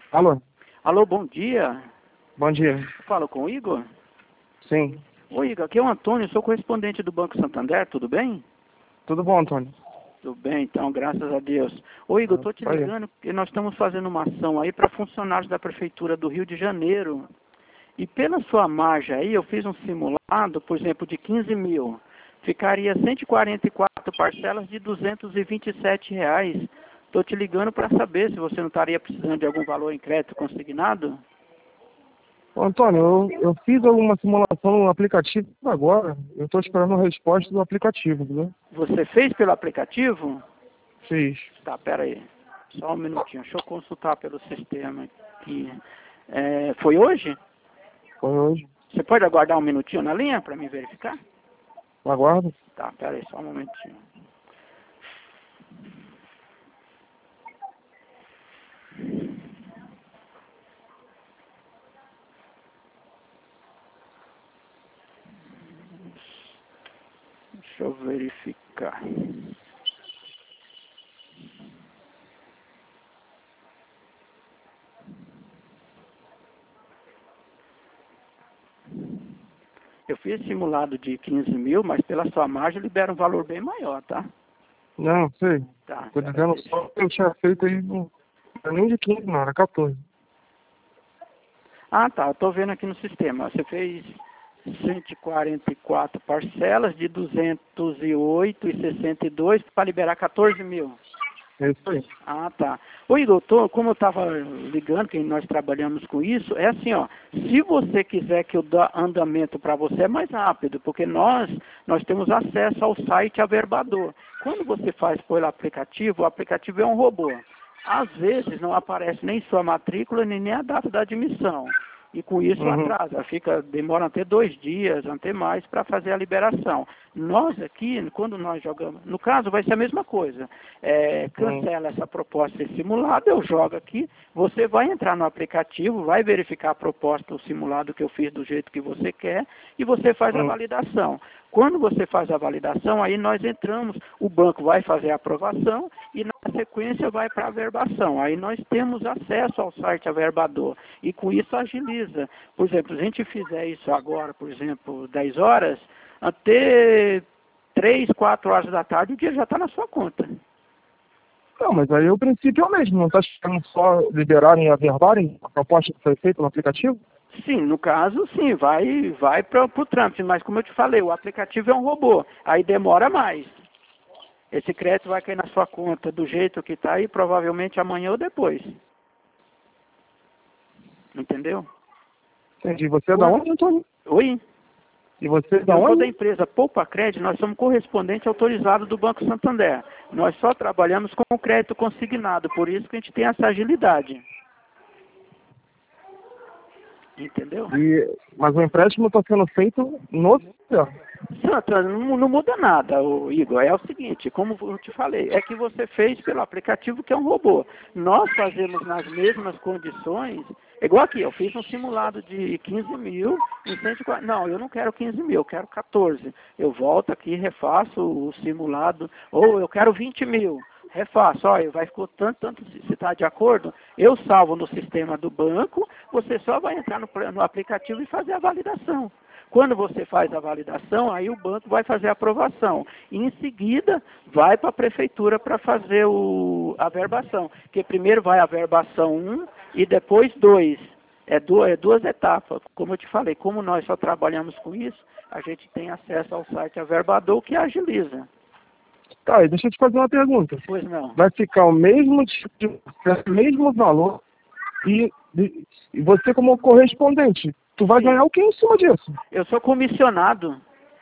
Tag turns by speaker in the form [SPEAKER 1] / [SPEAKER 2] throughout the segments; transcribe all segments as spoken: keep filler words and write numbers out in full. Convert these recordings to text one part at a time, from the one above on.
[SPEAKER 1] Alô?
[SPEAKER 2] Alô, bom dia.
[SPEAKER 1] Bom dia.
[SPEAKER 2] Falo com o Igor?
[SPEAKER 1] Sim.
[SPEAKER 2] Oi, Igor, aqui é o Antônio, sou correspondente do Banco Santander, tudo bem?
[SPEAKER 1] Tudo bom, Antônio?
[SPEAKER 2] Tudo bem, então, graças a Deus. Ô, Igor, estou te ligando porque nós estamos fazendo uma ação aí para funcionários da Prefeitura do Rio de Janeiro. E pela sua margem aí, eu fiz um simulado, por exemplo, de quinze mil. Ficaria cento e quarenta e quatro parcelas de duzentos e vinte e sete reais. Estou te ligando para saber se você não estaria precisando de algum valor em crédito consignado.
[SPEAKER 1] Ô, Antônio, eu, eu fiz alguma simulação no aplicativo agora. Eu estou esperando a resposta do aplicativo, entendeu?
[SPEAKER 2] Você fez pelo aplicativo?
[SPEAKER 1] Fiz.
[SPEAKER 2] Tá, pera aí. Só um minutinho. Deixa eu consultar pelo sistema aqui. É, foi hoje?
[SPEAKER 1] Foi hoje.
[SPEAKER 2] Você pode aguardar um minutinho na linha para me verificar?
[SPEAKER 1] Aguardo.
[SPEAKER 2] Tá, pera aí, só um momentinho. Deixa eu verificar. Eu fiz simulado de quinze mil, mas pela sua margem libera um valor bem maior, tá?
[SPEAKER 1] Não, sei.
[SPEAKER 2] Tá.
[SPEAKER 1] Estou dizendo só que eu tinha feito aí, não era nem de quinze, não, era quatorze.
[SPEAKER 2] Ah, tá. Eu tô vendo aqui no sistema. Você fez cento e quarenta e quatro parcelas de duzentos e oito reais e sessenta e dois centavos para liberar quatorze mil.
[SPEAKER 1] É isso aí.
[SPEAKER 2] Ah, tá. Oi, doutor, como eu estava ligando, que nós trabalhamos com isso, é assim, ó, se você quiser que eu dê andamento para você, é mais rápido, porque nós, nós temos acesso ao site Averbador. Quando você faz pelo aplicativo, o aplicativo é um robô. Às vezes não aparece nem sua matrícula, nem, nem a data da admissão. E com isso
[SPEAKER 1] Uhum.
[SPEAKER 2] atrasa, fica, demora até dois dias, até mais, para fazer a liberação. Nós aqui, quando nós jogamos, no caso vai ser a mesma coisa. É, cancela essa proposta simulada, eu jogo aqui, você vai entrar no aplicativo, vai verificar a proposta, o simulado que eu fiz do jeito que você quer, e você faz a
[SPEAKER 1] Uhum.
[SPEAKER 2] validação. Quando você faz a validação, aí nós entramos, o banco vai fazer a aprovação e na sequência vai para a averbação. Aí nós temos acesso ao site Averbador e com isso agiliza. Por exemplo, se a gente fizer isso agora, por exemplo, dez horas, até três, quatro horas da tarde o dia já está na sua conta.
[SPEAKER 1] Não, mas aí o princípio é o mesmo. Não está esperando só liberarem e averbarem a proposta que foi feita no aplicativo?
[SPEAKER 2] Sim, no caso, sim, vai, vai para o trâmite, mas como eu te falei, o aplicativo é um robô, aí demora mais. Esse crédito vai cair na sua conta do jeito que está aí, provavelmente amanhã ou depois. Entendeu?
[SPEAKER 1] Entendi. Você é da onde, Antônio?
[SPEAKER 2] Oi?
[SPEAKER 1] E você é da
[SPEAKER 2] Eu sou da
[SPEAKER 1] onde?
[SPEAKER 2] empresa Poupa Crédito, nós somos correspondente autorizado do Banco Santander. Nós só trabalhamos com o crédito consignado, por isso que a gente tem essa agilidade. Entendeu?
[SPEAKER 1] E, mas o empréstimo está sendo feito no sistema.
[SPEAKER 2] Santa, não, não muda nada, ô, Igor. É o seguinte, como eu te falei, é que você fez pelo aplicativo que é um robô. Nós fazemos nas mesmas condições, igual aqui, eu fiz um simulado de quinze mil em cento e quarenta. Não, eu não quero quinze mil, eu quero quatorze. Eu volto aqui, refaço o simulado, ou eu quero vinte mil. Refaço, olha, vai ficou tanto, tanto, se está de acordo, eu salvo no sistema do banco, você só vai entrar no, no aplicativo e fazer a validação. Quando você faz a validação, aí o banco vai fazer a aprovação. E em seguida, vai para a prefeitura para fazer o, a verbação. Porque primeiro vai a verbação um e depois dois. É duas, é duas etapas. Como eu te falei, como nós só trabalhamos com isso, a gente tem acesso ao site Averbador, que agiliza.
[SPEAKER 1] Tá, e deixa eu te fazer uma pergunta.
[SPEAKER 2] Pois não.
[SPEAKER 1] Vai ficar o mesmo tipo de, o mesmo valor e, e e você como correspondente, tu vai
[SPEAKER 2] Sim.
[SPEAKER 1] ganhar o que em cima disso?
[SPEAKER 2] Eu sou comissionado.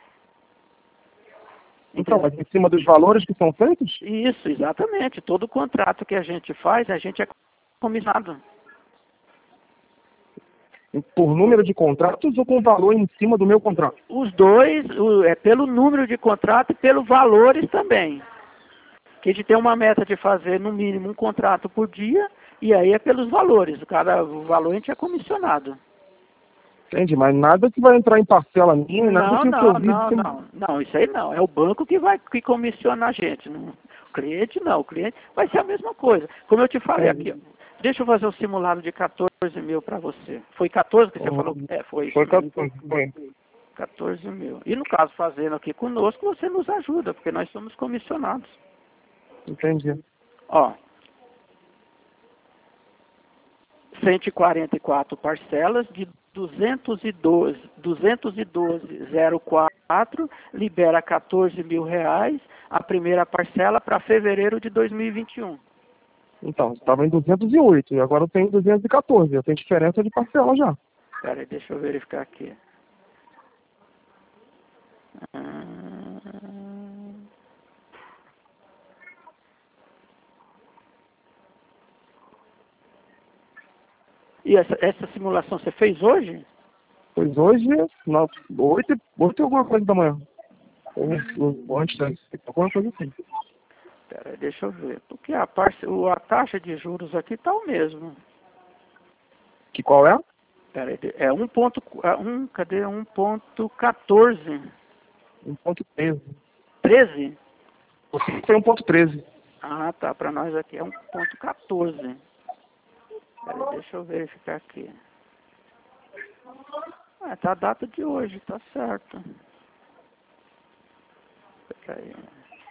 [SPEAKER 1] Então, mas em cima dos valores que são feitos?
[SPEAKER 2] Isso, exatamente. Todo contrato que a gente faz, a gente é comissionado.
[SPEAKER 1] Por número de contratos ou com valor em cima do meu contrato?
[SPEAKER 2] Os dois, o, é pelo número de contrato e pelos valores também. Que a gente tem uma meta de fazer no mínimo um contrato por dia, e aí é pelos valores. Cada valor a gente é comissionado.
[SPEAKER 1] Entende? Mas nada que vai entrar em parcela minha, nada
[SPEAKER 2] Não,
[SPEAKER 1] que o que eu
[SPEAKER 2] não,
[SPEAKER 1] vi.
[SPEAKER 2] não, não. Não, isso aí não. É o banco que vai que comissiona a gente. Não, o cliente não. O cliente vai ser a mesma coisa. Como eu te falei aqui, ó, deixa eu fazer o simulado de quatorze mil para você. Foi quatorze que você
[SPEAKER 1] Oh,
[SPEAKER 2] falou? É, foi
[SPEAKER 1] foi
[SPEAKER 2] isso mesmo.
[SPEAKER 1] quatorze, foi.
[SPEAKER 2] quatorze mil. E no caso, fazendo aqui conosco, você nos ajuda, porque nós somos comissionados.
[SPEAKER 1] Entendi.
[SPEAKER 2] Ó, cento e quarenta e quatro parcelas de duzentos e doze, duzentos e doze vírgula zero quatro, libera quatorze mil reais, a primeira parcela para fevereiro de dois mil e vinte e um.
[SPEAKER 1] Então, estava em duzentos e oito e agora eu tenho duzentos e quatorze. Eu tenho diferença de parcela já.
[SPEAKER 2] Espera aí, deixa eu verificar aqui. Ah, E essa, essa simulação você fez hoje?
[SPEAKER 1] Pois hoje, na, oito, oito e alguma coisa da manhã. Ou, ou antes, né? Alguma coisa assim.
[SPEAKER 2] Espera aí, deixa eu ver. Porque a, parce... o- a taxa de juros aqui está o mesmo.
[SPEAKER 1] Que qual é?
[SPEAKER 2] Espera aí, é um ponto, é um, cadê? um ponto quatorze.
[SPEAKER 1] um ponto treze.
[SPEAKER 2] treze?
[SPEAKER 1] Você tem um ponto treze.
[SPEAKER 2] Ah, tá. Para nós aqui é um ponto quatorze. Espera aí, deixa eu verificar aqui. Ah, tá a data de hoje, tá certo. Espera aí.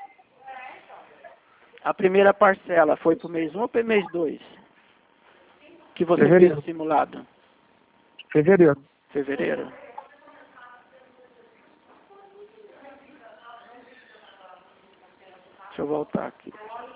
[SPEAKER 2] A primeira parcela foi para o mês um ou para o mês dois? Que você
[SPEAKER 1] Fevereiro.
[SPEAKER 2] fez o simulado?
[SPEAKER 1] Fevereiro.
[SPEAKER 2] Fevereiro? Deixa eu voltar aqui.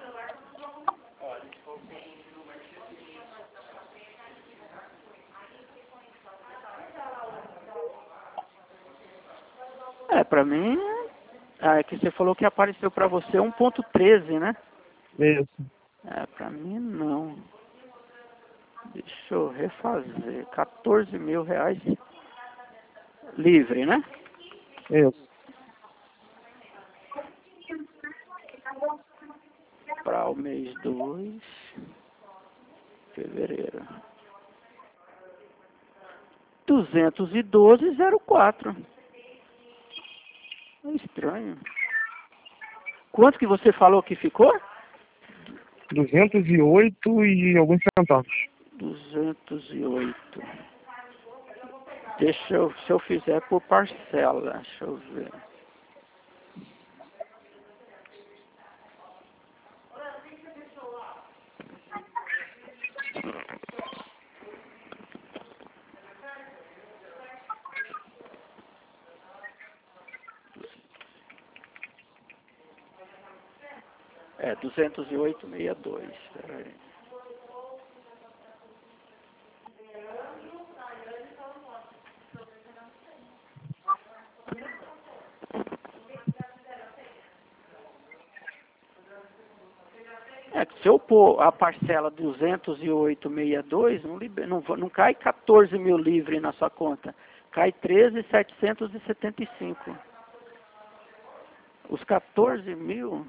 [SPEAKER 2] É, pra mim, ah, é que você falou que apareceu pra você um ponto treze, né?
[SPEAKER 1] Isso.
[SPEAKER 2] É, pra mim não. Deixa eu refazer. quatorze mil reais livre, né?
[SPEAKER 1] Isso.
[SPEAKER 2] Para o mês dois, fevereiro. duzentos e doze vírgula zero quatro. É estranho. Quanto que você falou que ficou?
[SPEAKER 1] duzentos e oito e alguns centavos.
[SPEAKER 2] duzentos e oito. Deixa eu, se eu fizer por parcela, deixa eu ver. É, duzentos e oito vírgula sessenta e dois. Espera aí. É que se eu pôr a parcela duzentos e oito vírgula sessenta e dois, não, liber, não, não cai quatorze mil livre na sua conta. Cai treze mil setecentos e setenta e cinco. Os quatorze mil...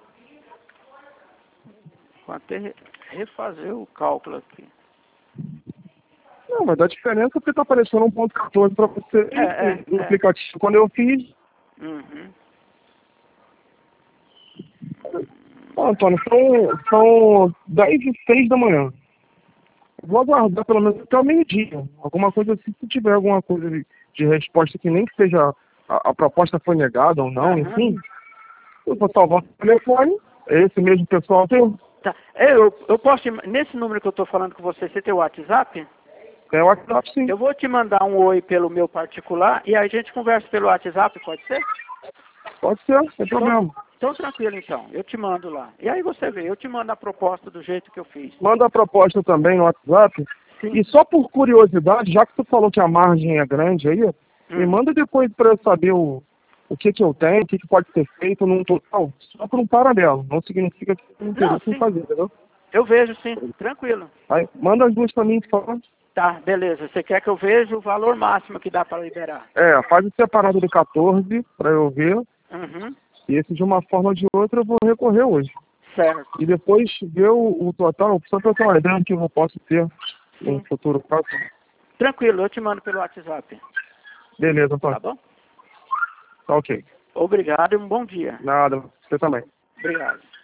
[SPEAKER 2] Vou até refazer o cálculo aqui.
[SPEAKER 1] Não, mas dá diferença porque tá aparecendo um ponto quatorze para você
[SPEAKER 2] É, é,
[SPEAKER 1] no
[SPEAKER 2] é.
[SPEAKER 1] aplicativo. Quando eu fiz,
[SPEAKER 2] Uhum.
[SPEAKER 1] ó, Antônio, são, são dez e seis da manhã. Vou aguardar pelo menos até o meio-dia. Alguma coisa assim, se tiver alguma coisa de, de resposta que nem que seja a, a proposta foi negada ou não,
[SPEAKER 2] Uhum.
[SPEAKER 1] enfim, eu vou salvar o telefone, é esse mesmo pessoal teu.
[SPEAKER 2] Tá. Eu, eu posso te, nesse número que eu estou falando com você, você tem o WhatsApp?
[SPEAKER 1] É o WhatsApp, sim.
[SPEAKER 2] Eu vou te mandar um oi pelo meu particular e aí a gente conversa pelo WhatsApp, pode ser?
[SPEAKER 1] Pode ser, sem problema.
[SPEAKER 2] Então, então tranquilo então, eu te mando lá. E aí você vê, eu te mando a proposta do jeito que eu fiz.
[SPEAKER 1] Manda a proposta também no WhatsApp.
[SPEAKER 2] Sim.
[SPEAKER 1] E só por curiosidade, já que tu falou que a margem é grande aí,
[SPEAKER 2] Hum.
[SPEAKER 1] me manda depois para eu saber o, o que que eu tenho, o que que pode ser feito num total, só por um paralelo. Não significa que eu não
[SPEAKER 2] Não,
[SPEAKER 1] interesse em
[SPEAKER 2] sim.
[SPEAKER 1] fazer, entendeu?
[SPEAKER 2] Eu vejo sim, tranquilo.
[SPEAKER 1] Aí, manda as duas para mim, por favor.
[SPEAKER 2] Tá, beleza. Você quer que eu veja o valor máximo que dá para liberar?
[SPEAKER 1] É, faz o separado do quatorze para eu ver.
[SPEAKER 2] Uhum.
[SPEAKER 1] E esse de uma forma ou de outra eu vou recorrer hoje.
[SPEAKER 2] Certo.
[SPEAKER 1] E depois ver o, o total, só para eu ter uma ideia do que eu posso ter
[SPEAKER 2] Sim.
[SPEAKER 1] no futuro próximo.
[SPEAKER 2] Tranquilo, eu te mando pelo WhatsApp.
[SPEAKER 1] Beleza,
[SPEAKER 2] Tá
[SPEAKER 1] Antônio.
[SPEAKER 2] bom?
[SPEAKER 1] Tá ok.
[SPEAKER 2] Obrigado e um bom dia.
[SPEAKER 1] Nada, você também.
[SPEAKER 2] Obrigado.